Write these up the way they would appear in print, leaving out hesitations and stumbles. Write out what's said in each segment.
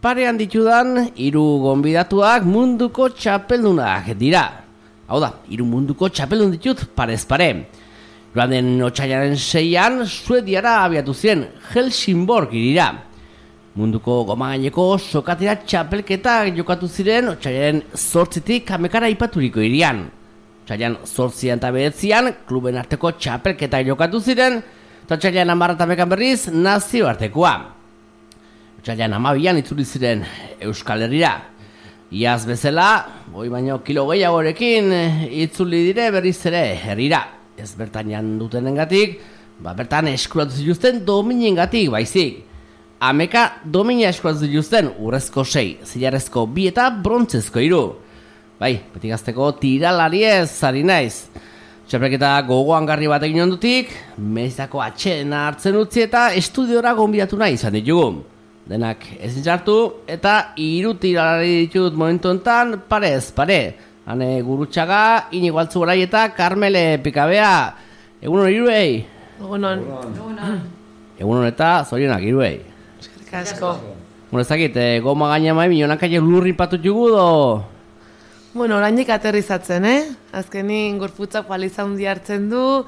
parean ditudan 3 gonbidatuak munduko txapeldunak dira. Hau da, 3 munduko txapeldun ditut parez pare. Joan den otsailaren 6an Suediara abiatu ziren Helsingborg hirira. Munduko gomagaineko sokatera txapelketak jokatu ziren otsailaren 8tik 11 aipaturiko hirian. Otsailean 8an eta 9an kluben arteko txapelketak jokatu ziren, eta otsailean 10 eta 11 berriz nazioartekoa. Otsailean 12an itzuli ziren Euskal Herrira. Iaz bezala, goi baino kilo gehiagorekin itzuli dire berriz ere herrira. Ez bertan dutenengatik, bertan eskuratu zituzten dominengatik baizik. 11 domina eskuratu zituzten urrezko 6, zilarrezko 2 eta brontzezko 3. Bai, beti gazteko tiralariez zari naiz. Txapelketa gogoangarri bat egin ondutik, mezako atxena hartzen utzi eta estudiora gonbidatu nahi izan ditugu. Denak ezin sartu eta 3 tiralari ditut momentu enten parez pare. Hane Gurutxaga, Inigo Altzugarai eta Karmele Pikabea. Egunon hiruei? Egunon. Egunon eta zorionak hiruei. Eskerrik asko. Bueno, ezakit, goma gaina mai milionakaile lurri patut jugu do? Bueno, oraindik aterrizatzen, Azkenin gorputzak paliza hundi hartzen du,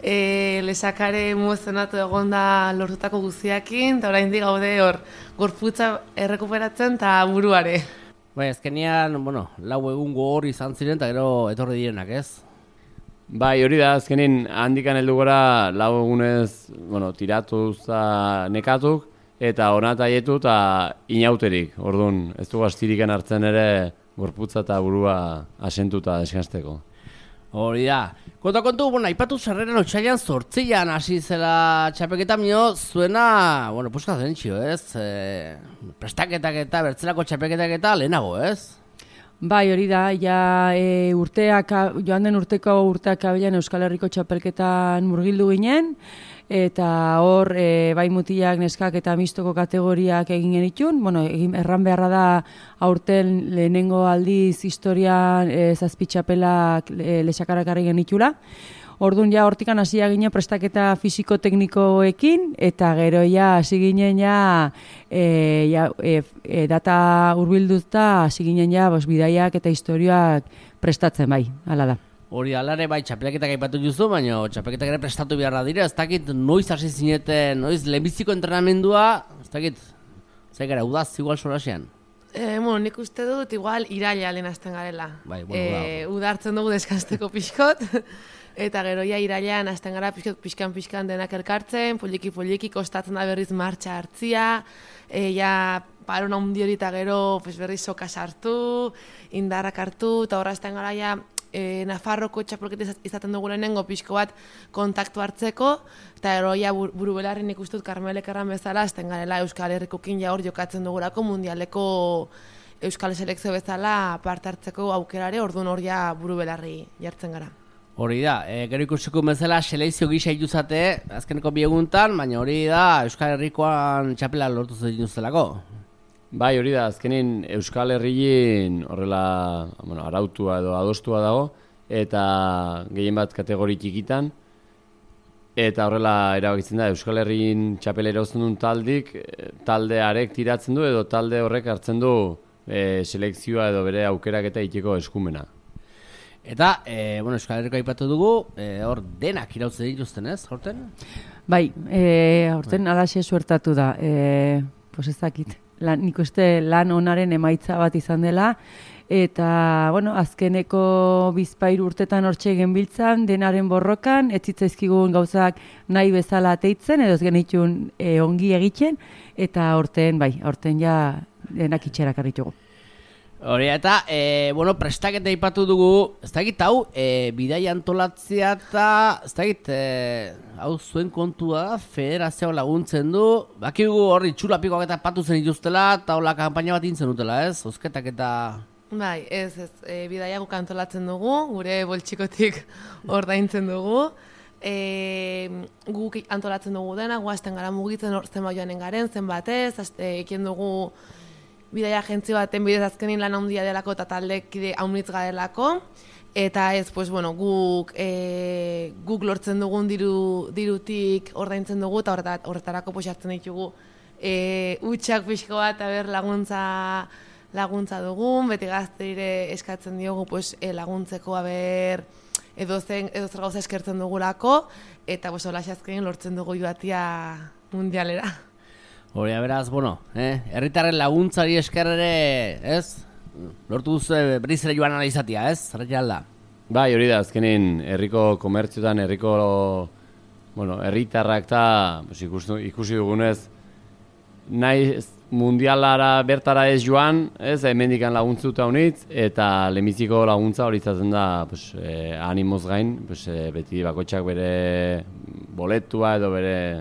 lesakare emozionatu egonda lortutako guztiakin, eta oraindik gaude hor gorputza errekuperatzen eta buruare. Bai, azkenian, lau egun gogor izan ziren eta gero etorri direnak, ez? Bai, hori da, azkenin handikan heldu gora lau egunez, tiratuz nekatuk, eta onat aietu eta inauterik. Orduan, ez du astiriken hartzen ere gorputza eta burua asentuta deskansteko. Hori da. Kontu, aipatu sarreran otsailean 8an hasi zela txapelketa mio, zuena, puska zentxio, ez? Prestaketak eta bertzelako txapelketak eta lehenago, ez? Bai, hori da, joan den urteko urteak abilan Euskal Herriko txapelketan murgildu ginen, eta hor bai mutilak, neskak eta mistoko kategoriak egin genitun. Erran beharra da aurten lehenengo aldiz historian zazpi txapelak lesakarakarri genitula. Orduan hortikan hasia ginen prestaketa fisiko-teknikoekin, eta gero hasi ginen data hurbilduta hasi ginen bidaiak eta historiak prestatzen bai, hala da. Hori alare bai txapelketak aipatu duzu, baina txapelketak ere prestatu beharra dira, ez dakit noiz hasi zineten, noiz lehenbiziko entrenamendua, ez dakit, zaigara, udaz igual sorasean? Nik uste dut igual iraila lehen hasten garela. Bai, udartzen dugu deskansteko pixkot, eta gero irailean hasten gara pixkan denak elkartzen, poliki kostatzen da berriz martxa hartzia, parona hundi hori eta gero berriz soka sartu, indarrak hartu, eta horra hasten gara Nafarroko txapelketa izaten dugu lehenengo pixko bat kontaktu hartzeko, eta gero buru belarri nik uste dut Karmelek erran bezala hasten garela Euskal Herrikokin hor jokatzen dugulako mundialeko Euskal Selekzio bezala parte hartzeko aukerare, orduan hor buru belarri jartzen gara. Hori da, gero ikusiko bezala selekzio gisa ituzate azkeneko 2 eguntan, baina hori da Euskal Herrikoan txapela lortu zelako. Bai, hori da, azkenin Euskal Herriin horrela arautua edo adostua dago, eta gehien bat kategori txikitan, eta horrela erabakitzen da, Euskal Herriin txapela irauzten duen taldearek tiratzen du, edo talde horrek hartzen du selekzioa edo bere aukerak eta iteko eskumena. Eta, Euskal Herriko aipatu dugu, hor denak irautzen dituzten, ez, horten? Bai, horten alaxe suertatu da, ezakit. Nik uste lan onaren emaitza bat izan dela, eta azkeneko bizpahiru urtetan hortxe genbiltzan, denaren borrokan, ez zitzaizkigun gauzak nahi bezala ateitzen, edo ez genitun ongi egiten, eta horten denak itxerak arritugu. Hori eta, prestaketa ipatu dugu, ez dakit hau, bidai antolatzea eta, ez dakit, hau zuen kontua da, federazioa laguntzen du, bakigu horri txulapikoak eta patu zen dituztela, eta hola kanpaina bat intzen dutela, ez? Osketak eta... Bai, bidaia guk antolatzen dugu, gure boltsikotik ordaintzen dugu, guk antolatzen dugu dena, guazten gara mugitzen zenbat joanen garen, zenbatez, ekin dugu bidaia agentzio baten bidez azkenin lan handia delako eta taldekide haunitz garelako, eta guk lortzen dugun dirutik ordaintzen dugu, eta horretarako posatzen ditugu utxak pixko bat laguntza dugun, beti gazteire eskatzen diogu laguntzeko edo zer gauza eskertzen dugulako, eta hola azkenean lortzen dugu joatia mundialera. Hori, beraz, herritarren laguntzari esker ere, ez? Lortu duzu berriz ere joan analizatia, ez? Zarretxe alda? Bai, hori da, azkenin herriko komertziotan, herritarrak eta ikusi dugunez, nahi mundialara bertara ez joan, ez, hemendikan laguntzuta honitz, eta lemiziko laguntza hori izaten da animoz gain, beti bakotxak bere boletua edo bere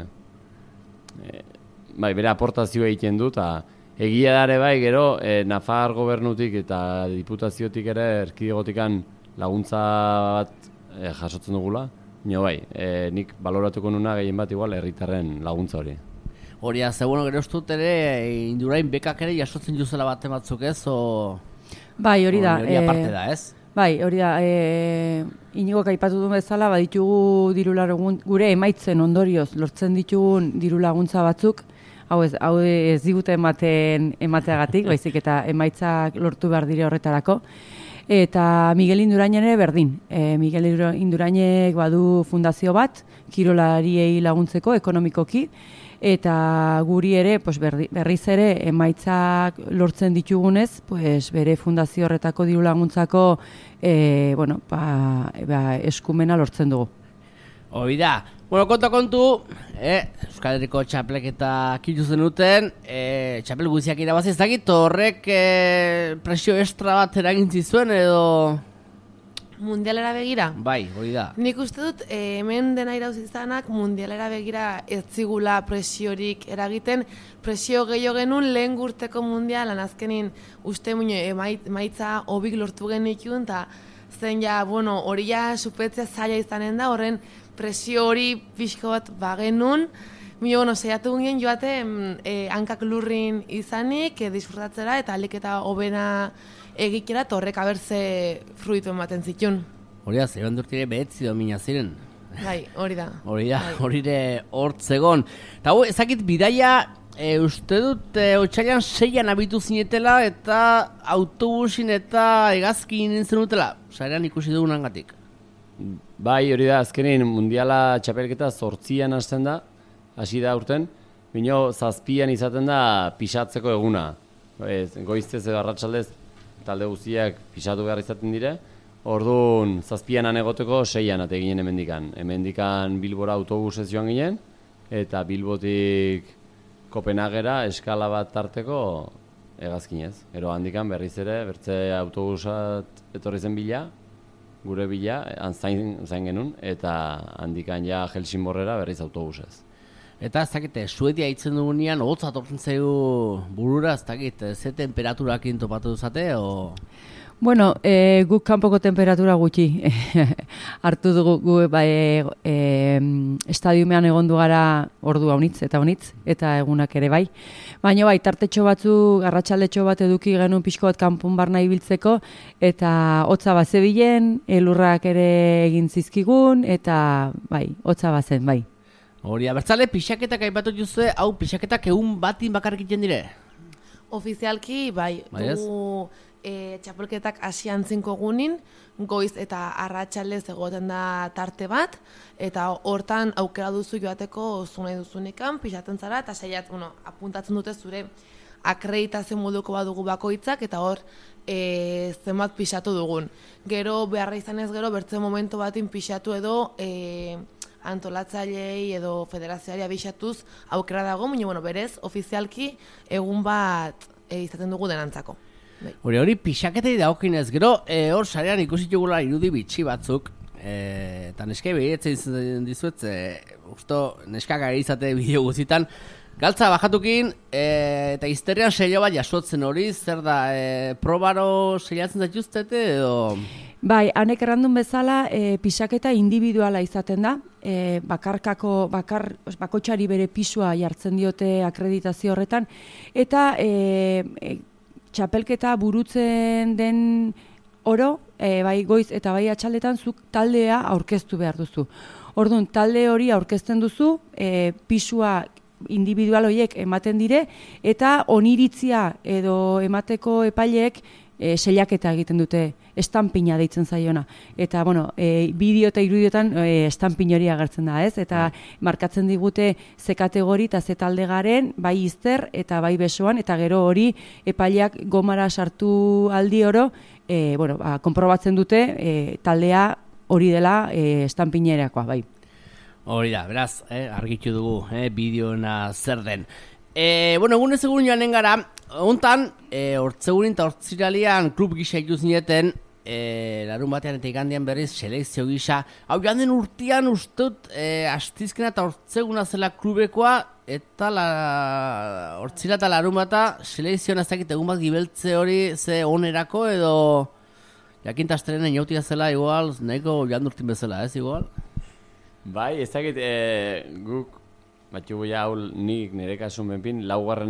aportazioa egiten du, eta egia dare bai, gero, Nafar gobernutik eta diputaziotik ere erkidegotikan laguntza bat jasotzen dugula, nik baloratuko nuna gehien bat igual herritarren laguntza hori. Hori, gero ustut ere, Indurain bekak ere jasotzen juzela baten batzuk ez, Bai, hori da. Hori aparte da, ez? Bai, hori da. Inigok aipatu duen bezala, baditugu gure emaitzen ondorioz, lortzen ditugun diru laguntza batzuk, hau ez digute emateagatik, baizik eta emaitzak lortu behar dire horretarako. Eta Miguel Indurainen ere berdin. Miguel Indurainek badu fundazio bat, kirolariei laguntzeko, ekonomikoki, eta guri ere berriz ere emaitzak lortzen ditugunez, bere fundazio horretako diru laguntzako eskumena lortzen dugu. Hori da. Kontu, Euskal Herriko txapelketa kitu zenuten, txapel guziak irabazi ez dakit, horrek presio extra bat eragintzi zuen edo... Mundialera begira? Bai, hori da. Nik uste dut, hemen dena irauzizanak mundialera begira ez zigula presiorik eragiten, presio gehiago genuen lehen gurteko mundialan, azkenin uste emaitza hobik lortu genikun, eta zen hori supetzea zaila izanen da, horren presio hori pixko bat bagenun, saiatu ginen joaten hankak lurrin izanik, disfrutatzera eta alik eta hobena egikera, eta horrek abertze fruitu ematen zitun. Hori da, zeiban durtire behetzi domina ziren. Bai, hori da. Hori ere hortzegon. Eta ezakit bidaia, uste dut, otxailan 6an abitu zinetela eta autobusin eta hegazkin nintzen dutela. Sarean ikusi dugunan gatik. Bai, hori da, azkenin mundiala txapelketa 8an hasten da, hasi da urten, bino 7an izaten da pixatzeko eguna. Goiztez edo arratsaldez talde guztiak pixatu behar izaten dire, orduan 7an egoteko 6an ate ginen hemendikan. Hemendikan Bilbora autobusez joan ginen, eta Bilbotik Kopenhagera eskala bat tarteko hegazkinez. Ero handikan berriz ere, bertze autobusat etorri zen bila, gure bila, zain genuen, eta handikan ja Helsingborrera berriz autobusez. Eta ez dakit, Suedia hitzen dugunean, hotza tortzen zaigu burura, ez dakit, ze temperaturakin topatu duzate, o... Bueno, guk kanpoko temperatura gutxi hartu dugu estadiumean egondu gara ordu honitz eta egunak ere bai. Baina bai, tartetxo batzu, arratsaldetxo bat eduki genuen pixko bat kanpon barna ibiltzeko, eta hotza bazebilen, elurrak ere egin zizkigun, eta bai, hotza bazen, bai. Hori, abertzale, pixaketak aipatu juzue, hau pixaketak egun batin bakarrik iten dire? Ofizialki, bai, dugu txapelketak asian 5 egunin, goiz eta arratsaldez egoten da tarte bat, eta hortan aukera duzu joateko zu nahi duzunikan, pixatzen zara, eta saiat, apuntatzen dute zure akreditazio moduko badugu bakoitzak, eta hor zenbat pixatu dugun. Gero, beharra izanez gero, bertzen momentu batin pixatu edo antolatzaileei edo federazioari abixatuz aukera dago, baina berez, ofizialki egun bat izaten dugu denantzako. Hori pixaketei dagokinez, gero hor sarean ikusi jugula irudi bitxi batzuk, eta neskai behiratzen dizuet, usto neskak ari izate bideo guzitan, galtza bajatukin, eta izterrian sello bat jasotzen hori, zer da, probaro seilatzen zaituztete edo... Bai, hanek errandun bezala, pixaketa individuala izaten da, bakotxari bere pisua jartzen diote akreditazio horretan, eta txapelketa burutzen den oro, bai goiz eta bai atxaldetan zuk taldea aurkeztu behar duzu. Orduan, talde hori aurkezten duzu, pisua individual horiek ematen dire, eta oniritzia edo emateko epaileek selaketa egiten dute, estampina deitzen zaiona. Eta, bueno, bideo eta irudiotan estampin hori agertzen da, ez? Eta markatzen digute ze kategori eta ze talde garen, bai izter eta bai besoan, eta gero hori epaileak gomara sartu aldi oro, konprobatzen dute taldea hori dela estampinerakoa, bai. Hori da, beraz, argitu dugu, bideoena zer den. Egunez egun joanen gara, hontan, hortzegunin eta hortziralian klub gisa ikusineten, larun batean eta igandian berriz selekzio gisa. Hau joan den urtean ustut, astizkena eta hortzeguna zela klubekoa, eta hortzila eta larun bata selekzioan ez dakit egun bat gibeltze hori ze onerako edo jakintazteren inautia zela igual, nahiko joan urtin bezala, ez igual? Bai, ez dakit, guk, batxugu ja hau nik nire kasun benpin, laugarren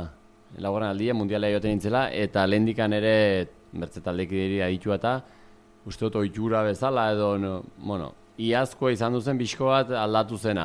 aldia mundiala joaten nintzela, eta lehendikan ere bertze taldekideri aditua eta uste dut ohitura bezala edo, iazkoa izan duzen pixko bat aldatu zena.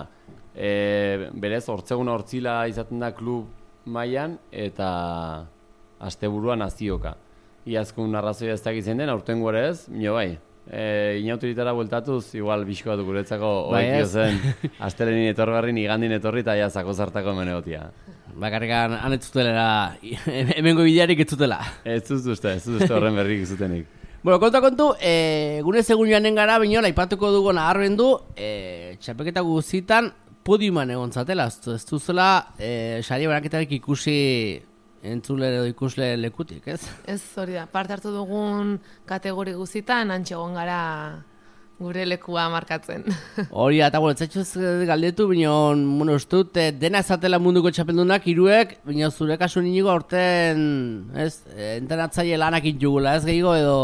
Berez, hortzeguna hortzila izaten da klub mailan eta asteburuan nazioka. Iazkun arrazoia ez dakitzen den, aurtengo ere ez, bai. Inauturitara bueltatuz, igual bizko bat guretzako oekio zen, astelenin etorgarrin, igandin etorri eta ja zako zartako menegotia. Bakarrikan, han ez zutelera, hemengo bidearik ez zutela. Ez duzte horren berrik zutenik. Kontu, gune segun joanen gara, binola, ipatuko dugu naharbendu, txapeketa guzitan, podiuman egon zatela, ez duzela, sari baraketarik ikusi entzule edo ikusle lekutik, ez? Ez, hori da, parte hartu dugun kategori guzitan, antxegon gara gure lekua markatzen. Hori da, eta etzaitxuz galdetu, bineon, ustut, dena ezatela munduko txapeldunak, iruek, bineon zure kasu ninigo aurten, ez, entrenatzaile lanak intugula, ez gehiago edo?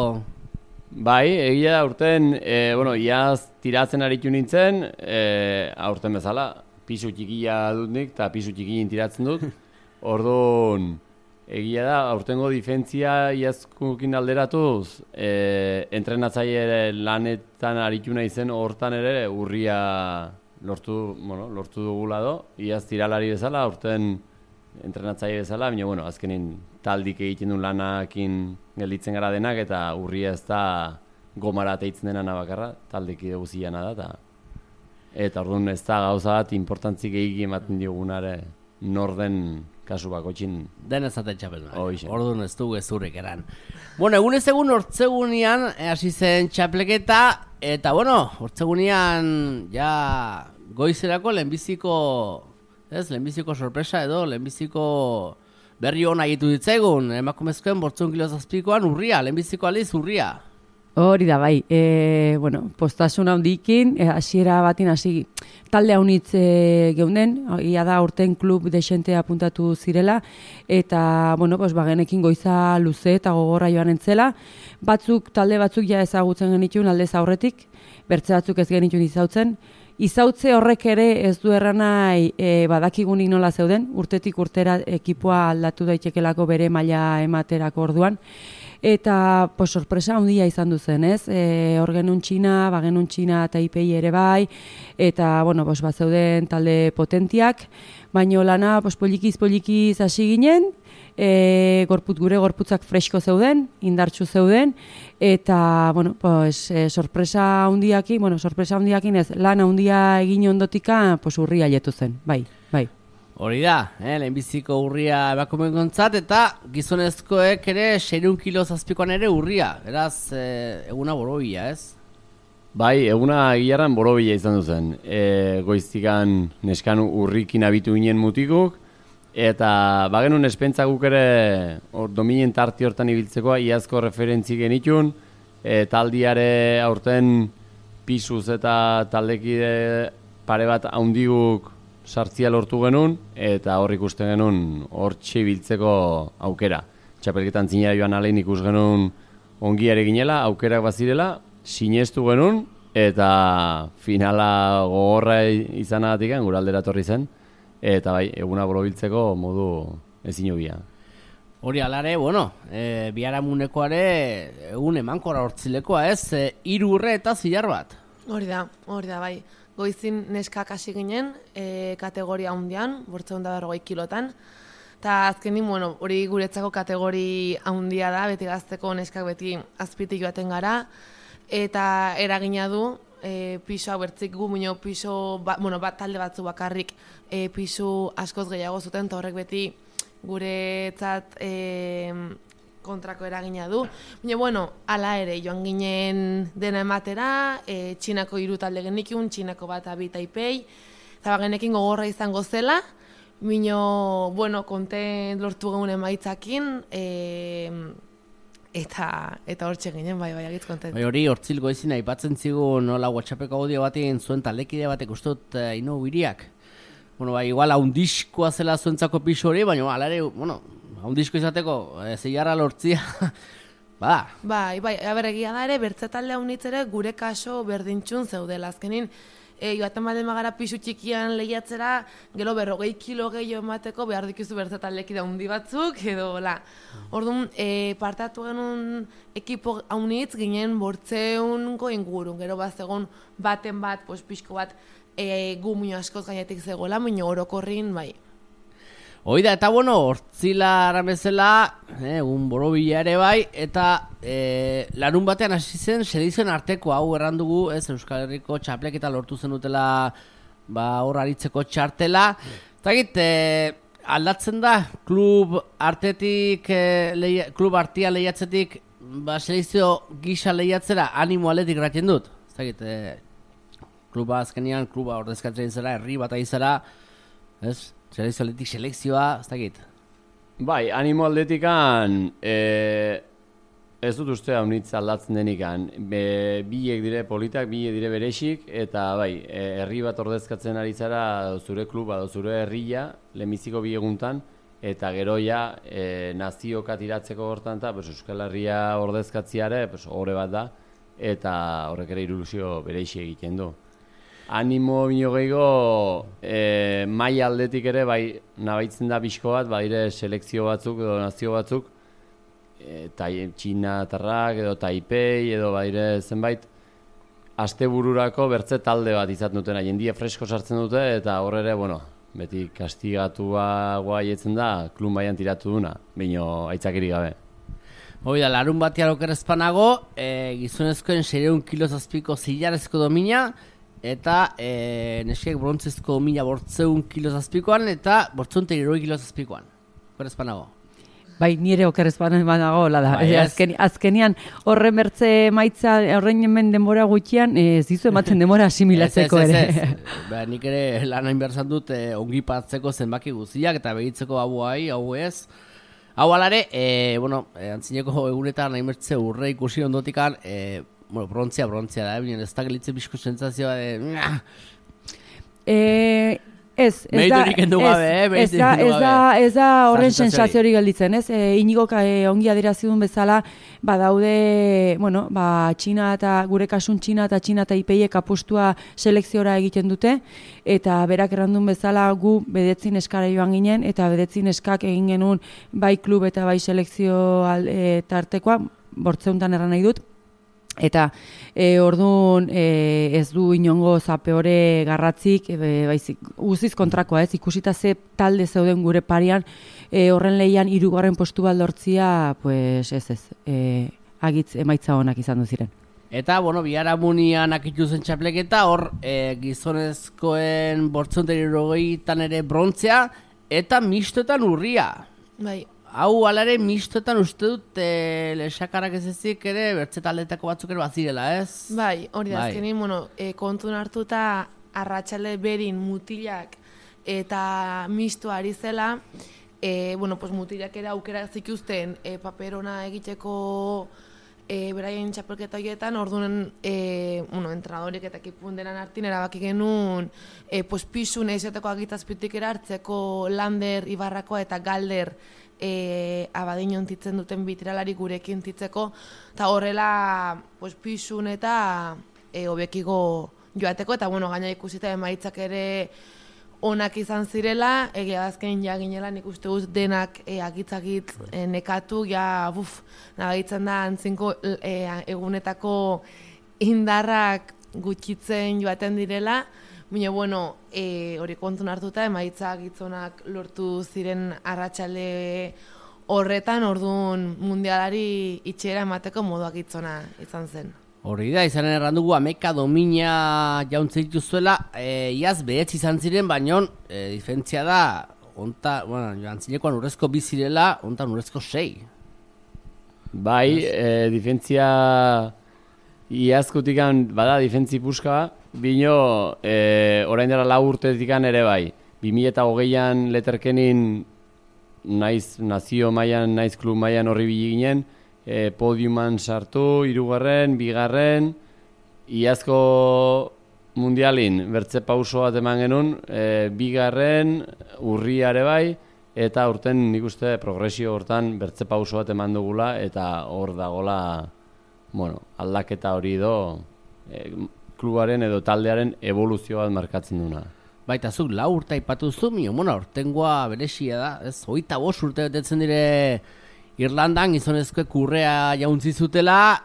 Bai, egia da aurten, iaz tiratzen aritu nintzen, aurten bezala, pisu txikia dut nik, eta pisu txikin tiratzen dut, orduan, egia da, aurtengo difentzia iazkukin alderatuz, entrenatzaile lanetan aritu nahi zen hortan ere urria lortu dugula do. Iaz tiralari bezala, aurten entrenatzaile bezala, baina azkenin taldik egiten duen lanakin gelditzen gara denak eta urria ez da gomara teitzen dena bakarra, taldik guziana da. Eta orduan ez da gauza bat importantzik egin ematen diogunare norden kasu bakotxin. Den ezaten txapeldunak. Orduan ez dugu ezurrik eran. Egunez egun hortzegunian hasi zen txapleketa, eta hortzegunian ja goizerako lehenbiziko sorpresa edo lehenbiziko berri hona egitu ditzaigun, emakumezkoen 8 kilo zazpikoan urria, lehenbiziko aliz urria. Hori da, bai. Postasun handikin, hasiera batin hasi talde haunitz geunden, ia da aurten klub desente apuntatu zirela, eta, bagenekin goiza luze eta gogorra joan entzela. Talde batzuk ja ezagutzen genituen aldez aurretik, bertze batzuk ez genituen izautzen. Izautze horrek ere ez du erranai badakigunik nola zeuden, urtetik urtera ekipoa aldatu daitekelako bere maila ematerako orduan. Eta sorpresa handia izan duzen, ez? Hor genuen Txina eta IPI ere bai, eta, zeuden talde potentiak, baina lana polikiz hasi ginen, gure gorputzak fresko zeuden, indartsu zeuden, eta, sorpresa handiakin ez, lan handia egin ondotika, urria letu zen, bai. Hori da, lehenbiziko urria emakumeen gontzat, eta gizonezkoek ere 600 kilo zazpikoan ere urria, beraz, eguna borobila, ez? Bai, eguna gilarran borobila izan duzen. Goiztikan neskan urrikin abitu ginen mutikuk, eta bagenun espentza guk ere dominen tarti hortan ibiltzekoa, iazko referentzi genitun, taldiare aurten pisuz eta taldekide pare bat haundiguk sartzia lortu genuen, eta hor ikusten genuen hor txibiltzeko aukera. Txapelketan zinera joan alein ikus genuen ongiare ginela, aukerak bazirela, sinestu genuen, eta finala gogorra izanagatik gure aldera torri zen, eta bai, eguna borobiltzeko modu ezin hobia. Hori alare, biharamunekoare egun emankora hortzilekoa ez, 3 urre eta zilar bat. Hori da, bai. goizin neskak hasi ginen, kategoria handian, 440 kilotan. Eta azkenin, bueno, hori guretzako kategori handia da, beti gazteko neskak beti azpitik joaten gara. Eta eragina du, pisoa bertzik gu, minio piso, talde batzu bakarrik pisu askoz gehiago zuten, eta horrek beti guretzat kontrako eragina du. Baina, bueno, hala ere, joan ginen dena ematera, Txinako 3 talde genikun, Txinako bat abi Taipei, eta genekin gogorra izango zela, mino, bueno, kontent lortu geun emaitzakin, eta hortxe ginen, bai, agitz kontent. Bai, hori, hortzil goizin aipatzen zigu nola WhatsAppeko audio batean zuen taldekide batek ustot ino biriak. Bueno, bai, igual haundiskoa zela zuentzako pisu hori, baina hala ere, bueno, haundisko izateko, zeiarra lortzia, bada. Bai, egia da ere, bertze talde haunitz ere gure kaso berdintxun zeudela. Azkenin, joaten baldin magara pisu txikian lehiatzera, gero 40 kilo gehiago emateko behar dikizu bertze taldekide haundi batzuk, edo, la. Orduan, partatu genuen ekipo haunitz ginen 800 ingurun, gero bat zegoen baten bat, pixko bat, gu mino askoz gainetik zegoela, mino orokorrin, bai. Oida, eta bueno, hortzila aramezela, un borobila ere bai, eta larun batean hasi zen, selizioen arteko hau errandugu, Euskal Herriko txapleketa lortu zen dutela, hor aritzeko txartela. Eta aldatzen da, klub artia lehiatzetik, selizio gisa lehiatzera, animo aletik ratien dut. Eta kluba azkenean, kluba ordezkatzen zera, herri bat aizera, selekzio atletik selekzioa, ez dakit? Bai, animo atletikan ez dut uste haunitz aldatzen denikan. Biek dire politak, biek dire berexik, eta bai, herri bat ordezkatzen ari zara zure kluba, zure herria, lehenbiziko bi eguntan, eta gero ja nazioka tiratzeko hortan, eta Euskal Herria ordezkatziare, horre bat da, eta horrek ere ilusio berexi egiten du. Animo bino gehiago maila aldetik ere bai nabaitzen da pixko bat, bai selekzio batzuk edo nazio batzuk, Txinatarrak edo Taipei edo bai zenbait astebururako bertze talde bat izaten dutena, jendia fresko sartzen dute eta horre ere, bueno, beti kastigatua guaietzen da, klub mailan tiratu duna, bino aitzakiri gabe. Hoi da, larun batean okerrezpanago, gizonezkoen 600 kiloz azpiko zilarezko domina, eta neskiek brontzezko domina 400 kiloz azpikoan, eta 460 kiloz azpikoan. Okerrezpanago. Bai, nire okerrezpanago, da. Azkenian horren bertze maitza, horren hemen denbora gutxian, zizu ematen denbora asimilatzeko ere. Ez. Nik ere lan hain behar dut ongi patzeko zenbaki guztiak, eta behitzeko hau ez. Hau alare, antzineko egunetan nahi mertze urre ikusi ondotikan, brontzia da, binen ez da gelitzen bizko sentzazioa Ez da horren sentsazio hori gelditzen, ez? Inigok ongi adierazidun bezala, badaude, Txina eta gure kasun Txina eta Taipeiek apustua selekziora egiten dute, eta berak errandun bezala gu bedetzin eskara joan ginen, eta bedetzin eskak egin genuen bai klub eta bai selekzio tartekoa, 400 erran nahi dut. Eta orduan ez du inongo zapeore garratzik, guztiz kontrakoa ez, ikusita ze talde zeuden gure parian, horren lehian 3. postu bat lortzia, pues ez, agitz emaitza honak izan du ziren. Eta, biharamunian akitu zen txapleketa, hor gizonezkoen 460 ere brontzea, eta mistoetan urria. Bai. Hau alare mistoetan uste dut lesakarak ez ezik ere bertze taldetako batzuk ere bazirela, ez? Bai, hori da, azkenin, kontun hartuta arratsalde berin mutilak eta mistoa ari zela, mutilak ere aukera zikuzten paperona egiteko beraien txapelketa horietan, orduan entrenadorik eta ekipun denan hartin erabaki genuen pisu nahizeteko agitazpitik hartzeko Lander, Ibarrakoa eta Galder abadin ontitzen duten bitiralari gurekin titzeko, eta horrela pisun eta hobekiko joateko, eta gaina ikusita emaitzak ere onak izan zirela, egia azken jaginela nik uste dut denak agitzagit nekatu, nabaitzen da antzinko egunetako indarrak gutxitzen joaten direla, baina, bueno, hori kontun hartuta, emaitzak gitzonak lortu ziren arratsalde horretan, orduan mundialari itxera emateko moduak gitzona izan zen. Hori da, izanen errandugu, ameka domina jauntze dituzuela, iaz behetz izan ziren, baina diferentzia da, jantzinekoan urrezko bizirela, ontan urrezko 6. Bai, diferentzia iazkutikan bada diferentzi puska, bino orain dela 4 urtetikan ere bai. 2020an leterkenin naiz nazio mailan, naiz klub mailan horri ginen, podiuman sartu, 3., 2., iazko mundialin bertze pauso bat eman genuen, 2. urriare bai, eta urten nik uste progresio hortan bertze pauso bat eman dugula, eta hor dagola, bueno, aldaketa hori klubaren edo taldearen evoluzio bat markatzen duna. Baita zuk 4 urte aipatu zu, ortengoa beresia da, ez? 25 urte betetzen dire Irlandan gizonezkoek urrea jauntzi zutela,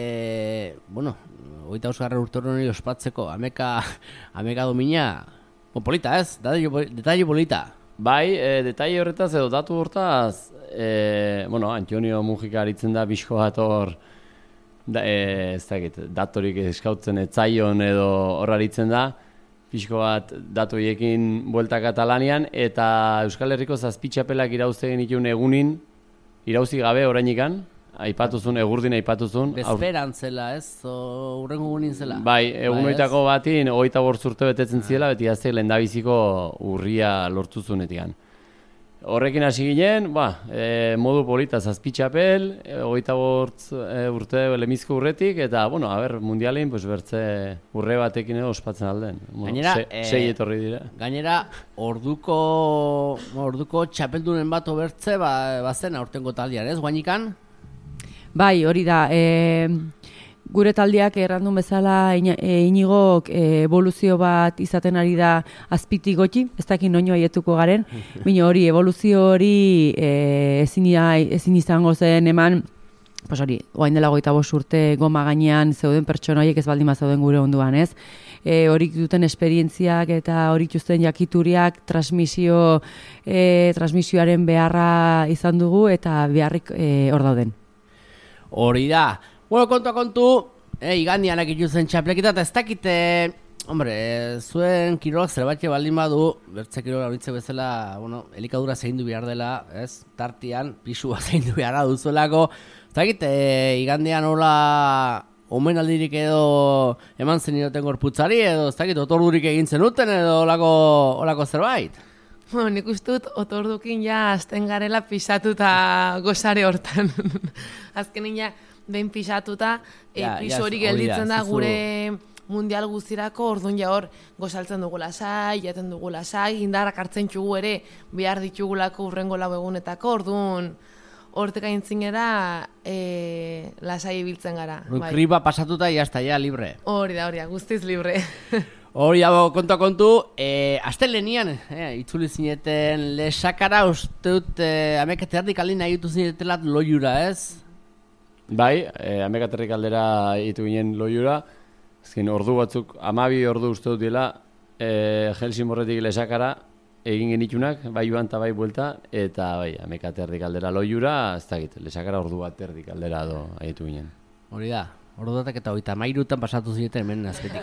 25 urte hori ospatzeko, ameka domina, polita ez? Detalle polita. Bai, detalle horretaz edo datu horretaz, Antonio Mujika aritzen da bizko bat hor, ez dakit, datorik eskautzen etzaion edo hor aritzen da, pixko bat datu hiekin buelta Katalanian, eta Euskal Herriko 7 txapelak irauzten dituen egunin, irauzi gabe orainikan, aipatuzun, egurdin aipatuzun. Bezperan zela, ez? Urrengo egunin zela. Bai, egunoitako batin, 25 urte betetzen ziela, beti azte lehendabiziko urria lortuzunetikan. Horrekin hasi ginen, modu polita 7 txapel, 25 urte lemizko urretik, eta, mundialin, bertze urre batekin edo ospatzen alden. Gainera, 6 etorri dira. Gainera, orduko txapeldunen bat obertze, bazen aurtengo taldean, ez, guainikan? Bai, hori da, gure taldeak errandun bezala Inigok evoluzio bat izaten ari da azpitik gotxi, ez dakin noño aietuko garen, baina hori evoluzio hori ezin izango zen eman, hori, oain dela 25 urte goma gainean zeuden pertsona horiek ez baldin zauden gure onduan, ez? Horik duten esperientziak eta horik duten jakituriak transmisioaren beharra izan dugu eta beharrik hor dauden. Hori da. Kontu, igandian akituzen txaplekita, eta ez dakite, zuen kirolak zerbatxe baldin badu, bertze kirolak horitzek bezala, elikadura zein du behar dela, ez? Tartian, pisua zein du beharra duzuelako. Ez dakite, igandian hola omenaldirik edo eman zenioten gorputzari, edo ez dakite, otordurik egin zenuten edo olako zerbait? Nik uste dut otordukin ja azten garela pisatuta gozare hortan. Azkenin ja behin pisatuta, piso hori gelditzen da gure mundial guztirako, orduan ja hor gozaltzen dugu lasai, jaten dugu lasai, indarrak hartzen txugu ere behar ditugulako urrengo 4 egunetako, orduan hortek aintzinera lasai ibiltzen gara. Kriba pasatuta, jazta, ja, libre. Hori da, guztiz libre. Hori, kontu, astelenian, itzuli zineten lesakara, uste dut, amekaterdik aldin nahi ditu zinetelat loiura, ez? Bai, amekaterrik aldera ditu ginen loiura, ezkin ordu batzuk, 12 ordu uste dut dela, Helsingborretik lesakara, egin genitunak, bai joan eta bai buelta, eta bai, amekaterrik aldera loiura, ez dakit, lesakara ordu bat erdik aldera do ditu ginen. Hori da, ordu datak eta 13 pasatu zineten hemen azketik.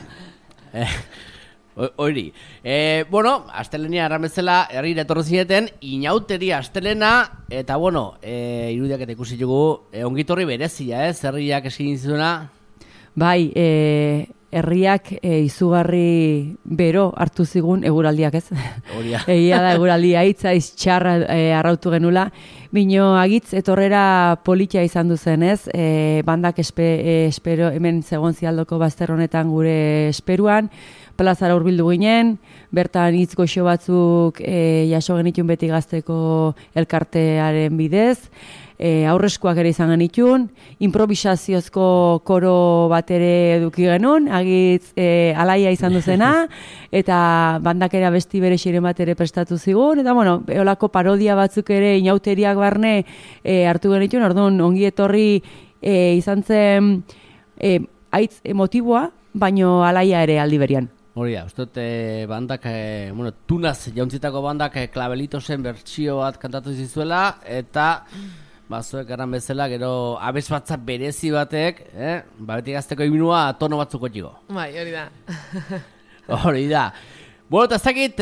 Hori, astelenia erramezela herrira etorri zineten, inauteri astelena, eta irudiak eta ikusi dugu, ongitorri berezia, herriak eskin zizuna? Bai, herriak izugarri bero hartu zigun eguraldiak, ez? Egia da eguraldia hitza txarra arrautu genula, bino agitz etorrera politia izan duzen, ez? Bandak espero hemen zegoen zialdoko bazter honetan gure esperuan, plazara hurbildu ginen, bertan hitz goxo batzuk jaso genitun beti gazteko elkartearen bidez, aurreskoak ere izan genitun, improvisaziozko koro bat ere eduki genuen, agitz alaia izan duzena, eta bandakera besti bere xiren bat ere prestatu zigun, eta eolako parodia batzuk ere inauteriak barne hartu genitun, orduan ongi etorri izan zen aitz motiboa, baino alaia ere aldi berian. Hori da, uste dut bandak, tunaz jauntzitako bandak Klabelitosen bertsio bat kantatu zizuela, eta bazuek erran bezala, gero abes batza berezi batek, beti gazteko eginua tono batzuko txigo. Bai, hori da. Hori da. Bueno, eta ez dakit,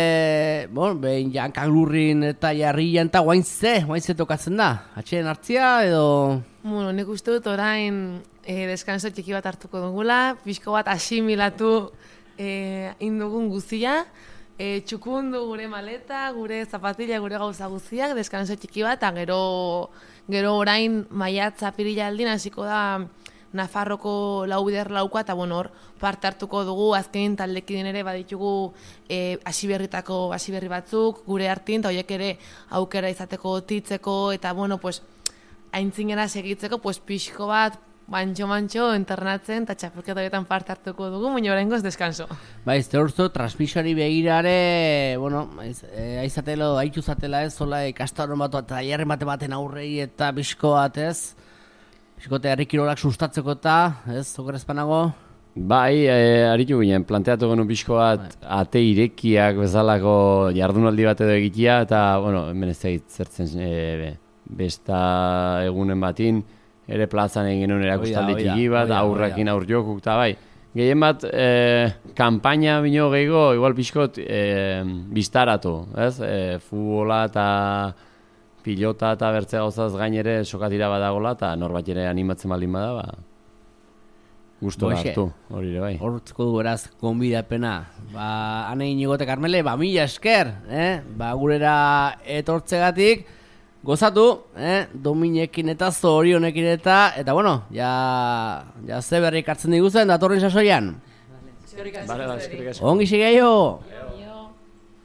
behin Jankak Lurrin eta Jarrian eta guain ze tokatzen da? Atxeen hartzia edo... Bueno, nik uste dut orain deskanso txiki bat hartuko dugula, pixko bat asimilatu indugun guzia, txukundu gure maleta, gure zapatilla, gure gauza guztiak, deskanso txiki bat, eta gero orain maiatz apirila aldin hasiko da Nafarroko lau bider laukoa, eta bueno, hor parte hartuko dugu, azkenin taldekin ere baditugu hasiberri batzuk, gure hartin, eta horiek ere aukera izateko titzeko, eta bueno, pues, aintzinera segitzeko, pues, pixko bat, mantxo, internatzen, eta txapelketa horietan parte hartuko dugu, baina oraingoz deskanso. Baiz, teorzo, transmisiari begirare, bueno, aitu zatela ez, zola ikastaron bat, eta jarren baten aurrei, eta pixko bat ez, pixkote herrikirolak sustatzeko eta, ez, okerrezpanago? Bai, aritu ginen, planteatu genuen pixko bat ate irekiak bezalako jardunaldi bat edo egitea, eta, bueno, hemen ez da zertzen besta egunen batin, ere plazan egin genuen erakustaldi txiki bat, aurrakin aur jokuk, eta bai. Gehien bat, kanpaina bino gehiago, igual pixkot biztaratu, ez? Futbola eta pilota eta bertzea gauzaz gainere sokatira badagola, eta norbait ere animatzen baldin bada, gustora hartu, hori ere bai. Hortzeko du eraz, gonbidapena. Hane inigote Karmele, mila esker, gurera etortzegatik, gozatu, Dominekin eta Zorionekin eta bueno, ja ze berri kartzen diguzen, datorren sasoian. Eskerrik asko. Ongi sigeio!